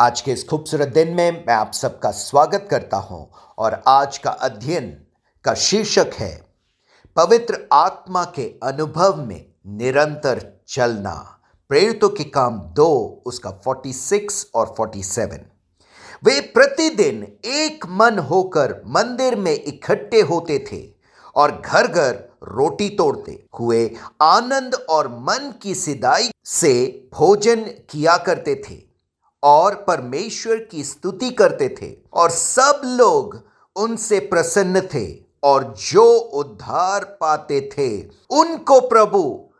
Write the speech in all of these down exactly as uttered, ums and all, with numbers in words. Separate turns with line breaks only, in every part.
आज के इस खूबसूरत दिन में मैं आप सबका स्वागत करता हूं और आज का अध्ययन का शीर्षक है पवित्र आत्मा के अनुभव में निरंतर चलना। प्रेरितों के काम दो उसका छियालीस और सैंतालीस। वे प्रतिदिन एक मन होकर मंदिर में इकट्ठे होते थे और घर घर रोटी तोड़ते हुए आनंद और मन की सिदाई से भोजन किया करते थे और परमेश्वर की स्तुति करते थे और सब लोग उनसे प्रसन्न थे और जो उद्धार पाते थे उनको प्रभु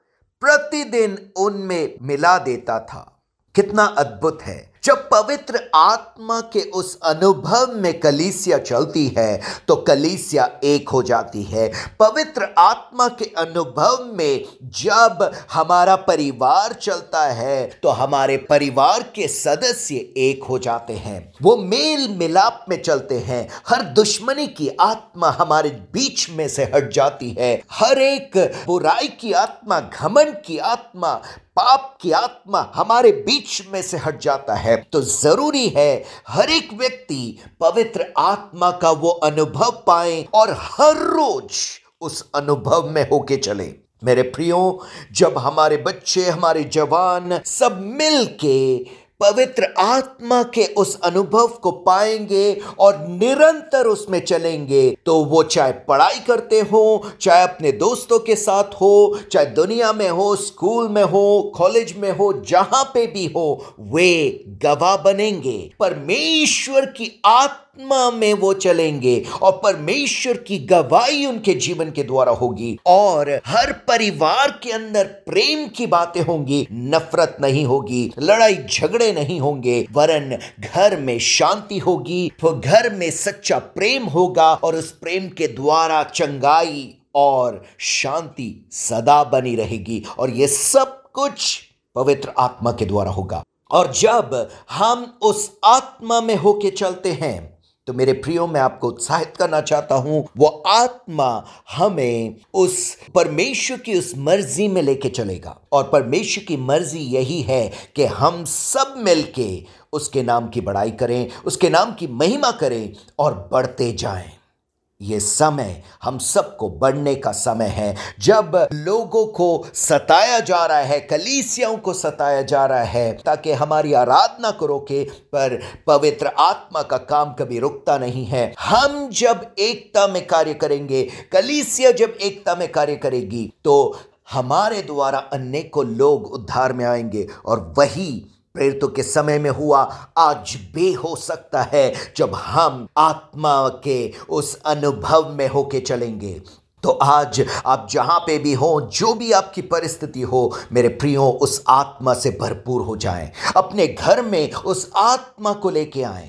प्रतिदिन उनमें मिला देता था। कितना अद्भुत है जब पवित्र आत्मा के उस अनुभव में कलीसिया चलती है तो कलीसिया एक हो जाती है। पवित्र आत्मा के अनुभव में जब हमारा परिवार चलता है तो हमारे परिवार के सदस्य एक हो जाते हैं, वो मेल मिलाप में चलते हैं। हर दुश्मनी की आत्मा हमारे बीच में से हट जाती है। हर एक बुराई की आत्मा, घमंड की आत्मा, पाप की आत्मा हमारे बीच में से हट जाता है। तो जरूरी है हर एक व्यक्ति पवित्र आत्मा का वो अनुभव पाए और हर रोज उस अनुभव में होके चले। मेरे प्रियो, जब हमारे बच्चे, हमारे जवान सब मिल के पवित्र आत्मा के उस अनुभव को पाएंगे और निरंतर उसमें चलेंगे तो वो चाहे पढ़ाई करते हो, चाहे अपने दोस्तों के साथ हो, चाहे दुनिया में हो, स्कूल में हो, कॉलेज में हो, जहां पे भी हो, वे गवाह बनेंगे। परमेश्वर की आत्मा में वो चलेंगे और परमेश्वर की गवाही उनके जीवन के द्वारा होगी और हर परिवार के अंदर प्रेम की बातें होंगी, नफरत नहीं होगी, लड़ाई झगड़े नहीं होंगे, वरन घर में शांति होगी। तो घर में सच्चा प्रेम होगा और उस प्रेम के द्वारा चंगाई और शांति सदा बनी रहेगी और यह सब कुछ पवित्र आत्मा के द्वारा होगा। और जब हम उस आत्मा में होके चलते हैं तो मेरे प्रियो, मैं आपको उत्साहित करना चाहता हूं, वो आत्मा हमें उस परमेश्वर की उस मर्जी में लेके चलेगा और परमेश्वर की मर्जी यही है कि हम सब मिलके उसके नाम की बड़ाई करें, उसके नाम की महिमा करें और बढ़ते जाएं। ये समय हम सबको बढ़ने का समय है। जब लोगों को सताया जा रहा है, कलीसियाओं को सताया जा रहा है ताकि हमारी आराधना को रोके, पर पवित्र आत्मा का काम कभी रुकता नहीं है। हम जब एकता में कार्य करेंगे, कलीसिया जब एकता में कार्य करेगी तो हमारे द्वारा अनेकों लोग उद्धार में आएंगे और वही प्रेरितों के समय में हुआ, आज भी हो सकता है जब हम आत्मा के उस अनुभव में होके चलेंगे। तो आज आप जहां पे भी हो, जो भी आपकी परिस्थिति हो, मेरे प्रियो, उस आत्मा से भरपूर हो जाएं। अपने घर में उस आत्मा को लेके आएं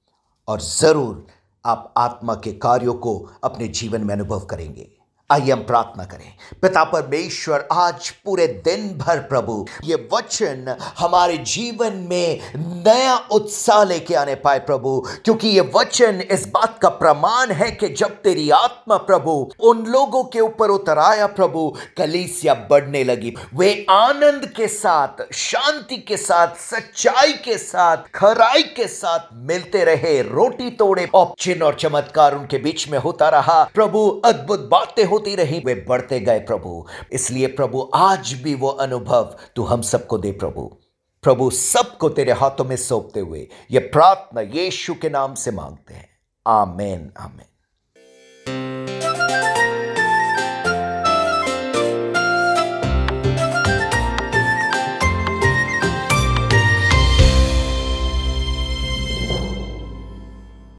और जरूर आप आत्मा के कार्यों को अपने जीवन में अनुभव करेंगे। आइए हम प्रार्थना करें। पिता परमेश्वर, आज पूरे दिन भर प्रभु ये वचन हमारे जीवन में नया उत्साह लेके आने पाए प्रभु, क्योंकि ये वचन इस बात का प्रमाण है कि जब तेरी आत्मा प्रभु उन लोगों के ऊपर उतर आया प्रभु, कलीसिया बढ़ने लगी। वे आनंद के साथ, शांति के साथ, सच्चाई के साथ, खराई के साथ मिलते रहे, रोटी तोड़े और चिन्ह और चमत्कार उनके बीच में होता रहा प्रभु। अद्भुत बातें होती रही, वे बढ़ते गए प्रभु। इसलिए प्रभु आज भी वो अनुभव तू हम सबको दे प्रभु। प्रभु सबको तेरे हाथों में सौंपते हुए ये प्रार्थना यीशु के नाम से मांगते हैं, आमीन आमीन।